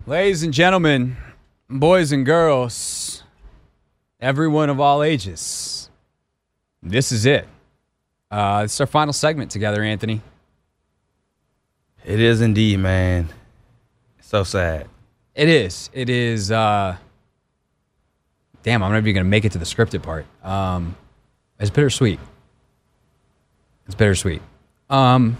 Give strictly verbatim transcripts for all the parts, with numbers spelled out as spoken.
Ladies and gentlemen, boys and girls, everyone of all ages, this is it. Uh, it's our final segment together, Anthony. It is indeed, man. So sad. It is. It is. Uh, damn, I'm not even going to make it to the scripted part. Um, it's bittersweet. It's bittersweet. Um,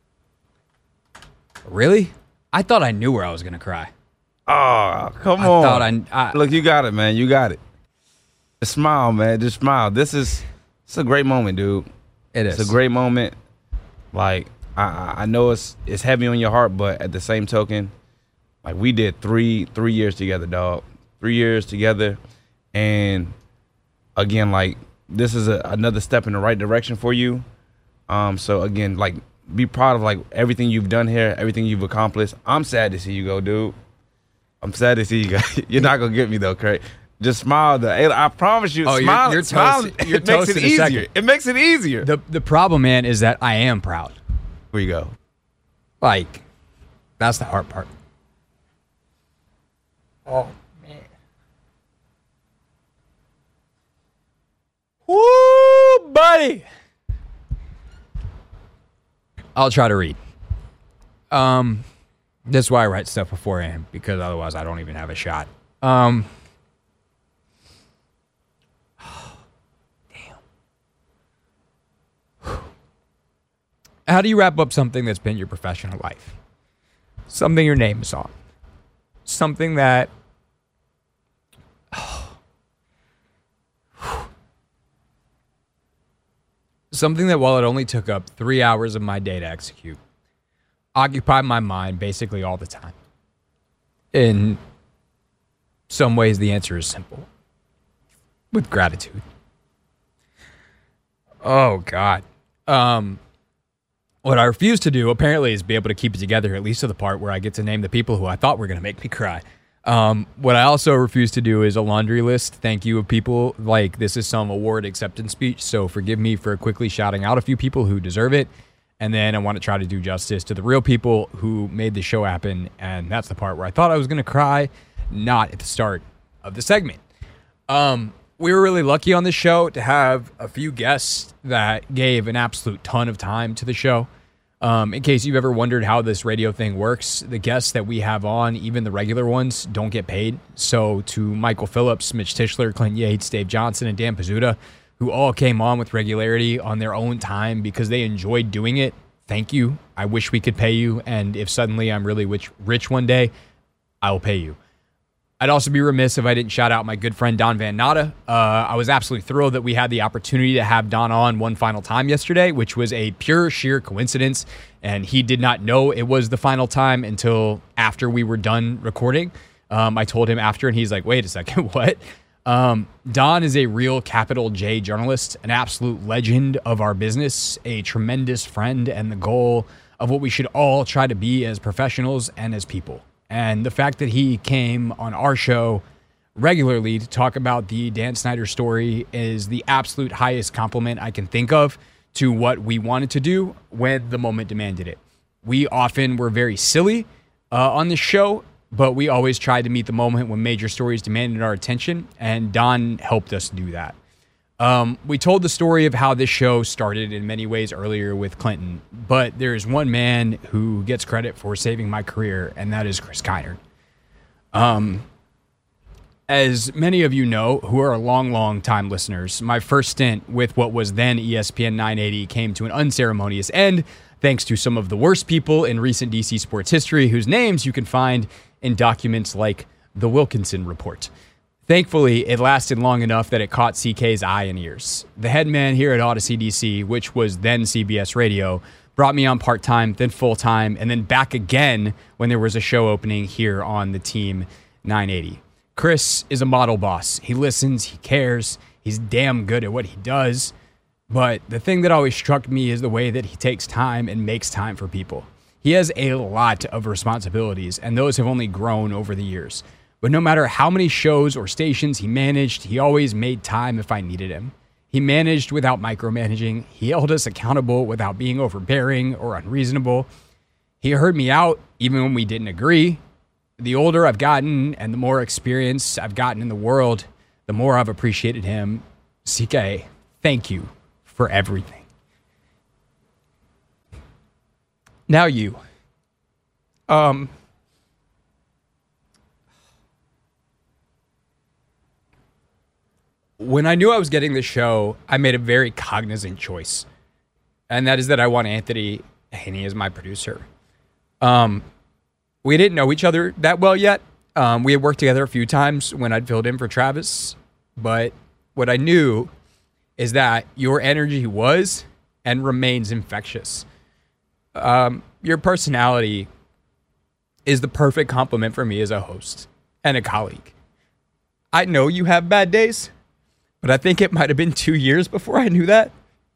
really? I thought I knew where I was going to cry. Oh, come I on. Thought I, I, Look, you got it, man. You got it. Just smile, man. Just smile. This is it's a great moment, dude. It is. It's a great moment. Like, I, I know it's it's heavy on your heart, but at the same token, like we did three three years together, dog. Three years together, and again, like this is a, another step in the right direction for you. Um, so again, like be proud of like everything you've done here, everything you've accomplished. I'm sad to see you go, dude. I'm sad to see you go. You're not gonna get me though, Craig. Just smile. Though. I promise you. Oh, smile. you're, you're smile. toasted. You're it makes toasted it in a easier. second. It makes it easier. The the problem, man, is that I am proud. Where you go? Like, that's the hard part. Oh man. Woo, buddy. I'll try to read. Um, this is why I write stuff beforehand, because otherwise I don't even have a shot. Um, damn. How do you wrap up something that's been your professional life? Something your name is on. Something that something that, while it only took up three hours of my day to execute, occupied my mind basically all the time. In some ways, the answer is simple. With gratitude. Oh, God. Um, what I refuse to do, apparently, is be able to keep it together, at least to the part where I get to name the people who I thought were going to make me cry. Um, what I also refuse to do is a laundry list, thank you, of people. Like, this is some award acceptance speech, so forgive me for quickly shouting out a few people who deserve it. And then I want to try to do justice to the real people who made the show happen. And that's the part where I thought I was going to cry, not at the start of the segment. Um, we were really lucky on this show to have a few guests that gave an absolute ton of time to the show. Um, in case you've ever wondered how this radio thing works, the guests that we have on, even the regular ones, don't get paid. So to Michael Phillips, Mitch Tischler, Clint Yates, Dave Johnson, and Dan Pizzuta, who all came on with regularity on their own time because they enjoyed doing it, thank you. I wish we could pay you, and if suddenly I'm really rich, rich one day, I will pay you. I'd also be remiss if I didn't shout out my good friend Don Van Natta. Uh, I was absolutely thrilled that we had the opportunity to have Don on one final time yesterday, which was a pure sheer coincidence, and he did not know it was the final time until after we were done recording. Um, I told him after, and he's like, wait a second, what? Um, Don is a real capital J journalist, an absolute legend of our business, a tremendous friend, and the goal of what we should all try to be as professionals and as people. And the fact that he came on our show regularly to talk about the Dan Snyder story is the absolute highest compliment I can think of to what we wanted to do when the moment demanded it. We often were very silly uh, on this show, but we always tried to meet the moment when major stories demanded our attention, and Don helped us do that. Um, we told the story of how this show started in many ways earlier with Clinton, but there's one man who gets credit for saving my career, and that is Chris Kinard. Um, as many of you know, who are long, long time listeners, my first stint with what was then E S P N nine eighty came to an unceremonious end, thanks to some of the worst people in recent D C sports history, whose names you can find in documents like the Wilkinson Report. Thankfully, it lasted long enough that it caught C K's eye and ears. The head man here at Odyssey D C, which was then C B S Radio, brought me on part-time, then full-time, and then back again when there was a show opening here on the Team nine eighty. Chris is a model boss. He listens, he cares, he's damn good at what he does. But the thing that always struck me is the way that he takes time and makes time for people. He has a lot of responsibilities, and those have only grown over the years. But no matter how many shows or stations he managed, he always made time if I needed him. He managed without micromanaging. He held us accountable without being overbearing or unreasonable. He heard me out even when we didn't agree. the older I've gotten and the more experience I've gotten in the world, the more I've appreciated him. C K, thank you for everything. Now you. Um, when I knew I was getting this show, I made a very cognizant choice. And that is that I want Anthony Haney as my producer. Um, we didn't know each other that well yet. Um, we had worked together a few times when I'd filled in for Travis. But what I knew is that your energy was and remains infectious. Um, your personality is the perfect compliment for me as a host and a colleague. I know you have bad days, but I think it might have been two years before I knew that.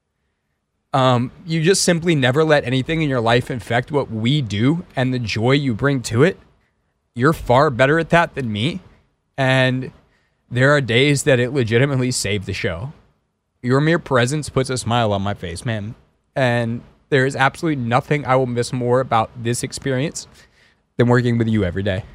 Um, you just simply never let anything in your life infect what we do and the joy you bring to it. You're far better at that than me. And there are days that it legitimately saved the show. Your mere presence puts a smile on my face, man. And there is absolutely nothing I will miss more about this experience than working with you every day.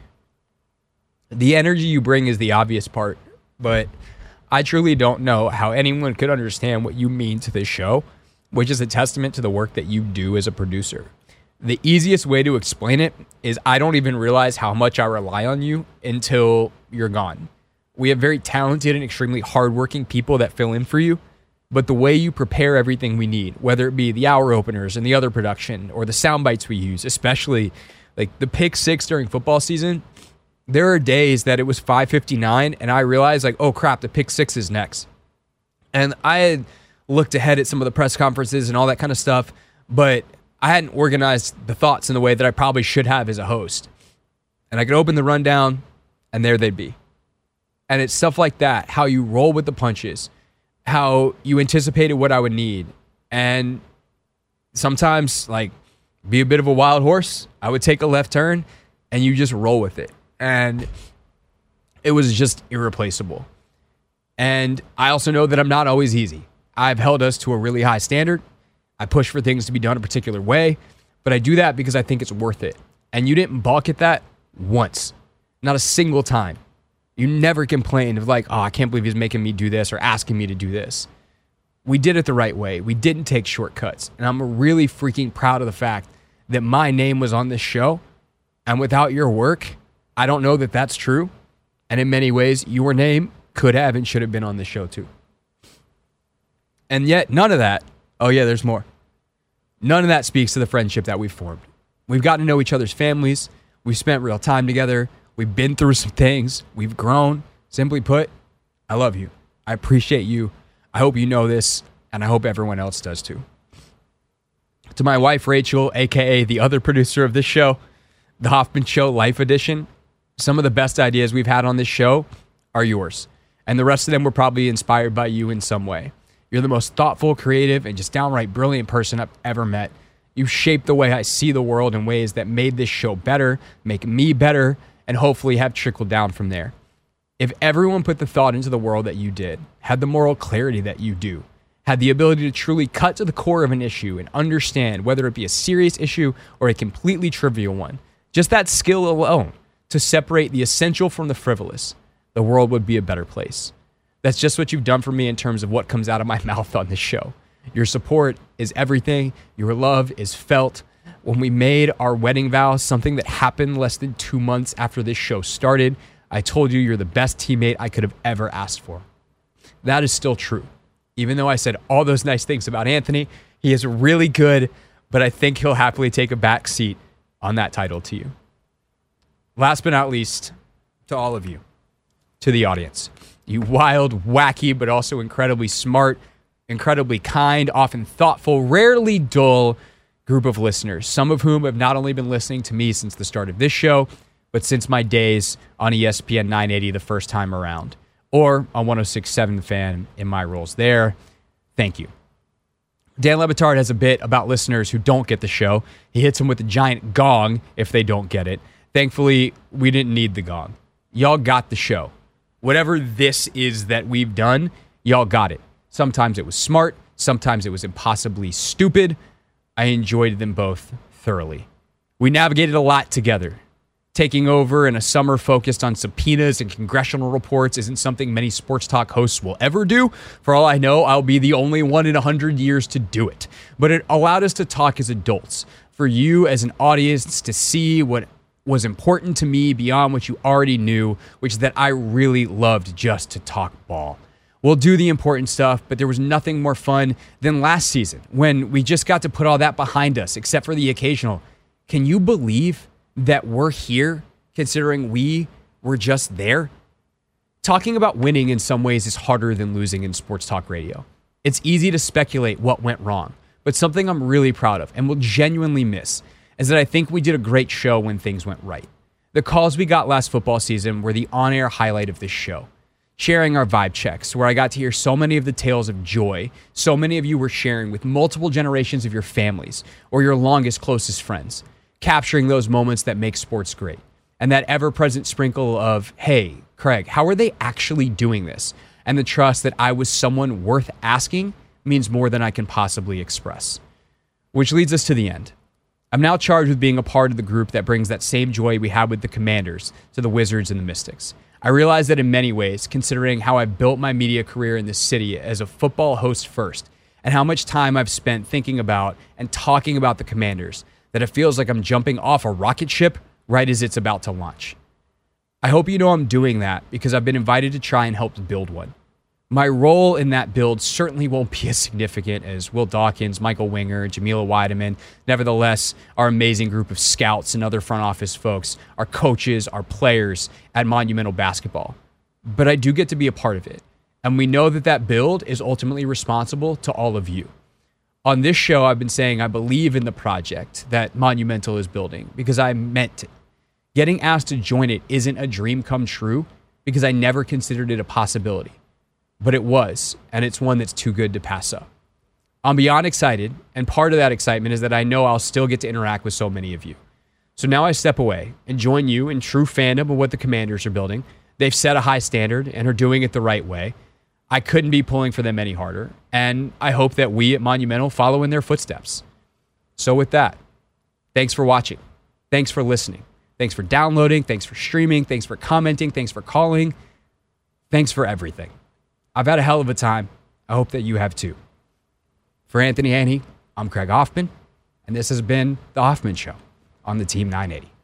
The energy you bring is the obvious part, but I truly don't know how anyone could understand what you mean to this show, which is a testament to the work that you do as a producer. The easiest way to explain it is I don't even realize how much I rely on you until you're gone. We have very talented and extremely hardworking people that fill in for you, but the way you prepare everything we need, whether it be the hour openers and the other production or the sound bites we use, especially like the pick six during football season, there are days that it was five fifty-nine and I realized like, oh crap, the pick six is next. And I had looked ahead at some of the press conferences and all that kind of stuff, but I hadn't organized the thoughts in the way that I probably should have as a host. And I could open the rundown and there they'd be. And it's stuff like that, how you roll with the punches, how you anticipated what I would need. And sometimes, like, be a bit of a wild horse. I would take a left turn and you just roll with it. And it was just irreplaceable. And I also know that I'm not always easy. I've held us to a really high standard. I push for things to be done a particular way, but I do that because I think it's worth it. And you didn't balk at that once, not a single time. You never complained of like, oh, I can't believe he's making me do this or asking me to do this. We did it the right way. We didn't take shortcuts. And I'm really freaking proud of the fact that my name was on this show. And without your work, I don't know that that's true. And in many ways, your name could have and should have been on this show too. And yet, none of that, oh yeah, there's more. None of that speaks to the friendship that we've formed. We've gotten to know each other's families. We've spent real time together. We've been through some things. We've grown. Simply put, I love you. I appreciate you. I hope you know this, and I hope everyone else does too. To my wife, Rachel, a k a the other producer of this show, The Hoffman Show Life Edition, some of the best ideas we've had on this show are yours. And the rest of them were probably inspired by you in some way. You're the most thoughtful, creative, and just downright brilliant person I've ever met. You've shaped the way I see the world in ways that made this show better, make me better, and hopefully have trickled down from there. If everyone put the thought into the world that you did, had the moral clarity that you do, had the ability to truly cut to the core of an issue and understand whether it be a serious issue or a completely trivial one, just that skill alone to separate the essential from the frivolous, the world would be a better place. That's just what you've done for me in terms of what comes out of my mouth on this show. Your support is everything. Your love is felt. When we made our wedding vows, something that happened less than two months after this show started, I told you you're the best teammate I could have ever asked for. That is still true. Even though I said all those nice things about Anthony, he is really good, but I think he'll happily take a back seat on that title to you. Last but not least, to all of you, to the audience. You wild, wacky, but also incredibly smart, incredibly kind, often thoughtful, rarely dull group of listeners, some of whom have not only been listening to me since the start of this show, but since my days on E S P N nine eighty the first time around, or on one oh six point seven The Fan in my roles there. Thank you. Dan Le Batard has a bit about listeners who don't get the show. He hits them with a giant gong if they don't get it. Thankfully, we didn't need the gong. Y'all got the show. Whatever this is that we've done, y'all got it. Sometimes it was smart. Sometimes it was impossibly stupid. I enjoyed them both thoroughly. We navigated a lot together. Taking over in a summer focused on subpoenas and congressional reports isn't something many sports talk hosts will ever do. For all I know, I'll be the only one in one hundred years to do it. But it allowed us to talk as adults, for you as an audience to see what was important to me beyond what you already knew, which is that I really loved just to talk ball. We'll do the important stuff, but there was nothing more fun than last season when we just got to put all that behind us, except for the occasional. Can you believe that we're here, considering we were just there? Talking about winning in some ways is harder than losing in sports talk radio. It's easy to speculate what went wrong, but something I'm really proud of and will genuinely miss is that I think we did a great show when things went right. The calls we got last football season were the on-air highlight of this show. Sharing our vibe checks, where I got to hear so many of the tales of joy so many of you were sharing with multiple generations of your families or your longest, closest friends. Capturing those moments that make sports great. And that ever-present sprinkle of, hey, Craig, how are they actually doing this? And the trust that I was someone worth asking means more than I can possibly express. Which leads us to the end. I'm now charged with being a part of the group that brings that same joy we had with the Commanders to the Wizards and the Mystics. I realize that in many ways, considering how I built my media career in this city as a football host first, and how much time I've spent thinking about and talking about the Commanders, that it feels like I'm jumping off a rocket ship right as it's about to launch. I hope you know I'm doing that because I've been invited to try and help build one. My role in that build certainly won't be as significant as Will Dawkins, Michael Winger, Jamila Weideman. Nevertheless, our amazing group of scouts and other front office folks, our coaches, our players at Monumental Basketball. But I do get to be a part of it. And we know that that build is ultimately responsible to all of you. On this show, I've been saying I believe in the project that Monumental is building because I meant it. Getting asked to join it isn't a dream come true because I never considered it a possibility. But it was, and it's one that's too good to pass up. I'm beyond excited, and part of that excitement is that I know I'll still get to interact with so many of you. So now I step away and join you in true fandom of what the Commanders are building. They've set a high standard and are doing it the right way. I couldn't be pulling for them any harder, and I hope that we at Monumental follow in their footsteps. So with that, thanks for watching. Thanks for listening. Thanks for downloading. Thanks for streaming. Thanks for commenting. Thanks for calling. Thanks for everything. I've had a hell of a time. I hope that you have too. For Anthony Haney, I'm Craig Hoffman, and this has been The Hoffman Show on the Team nine eighty.